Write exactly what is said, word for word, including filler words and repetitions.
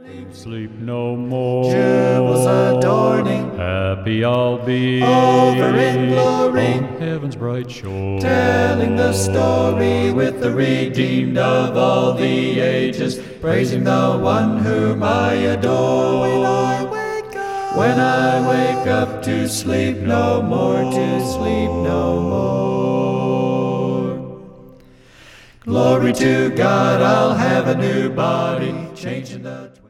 Sleep no more. Jewels adorning, Happy I'll be over in glory, on heaven's bright shore, telling the story with the redeemed of all the ages, praising the one whom I adore. When I wake up, when I wake up to sleep no more, to sleep no more. Glory to God, I'll have a new body, changing the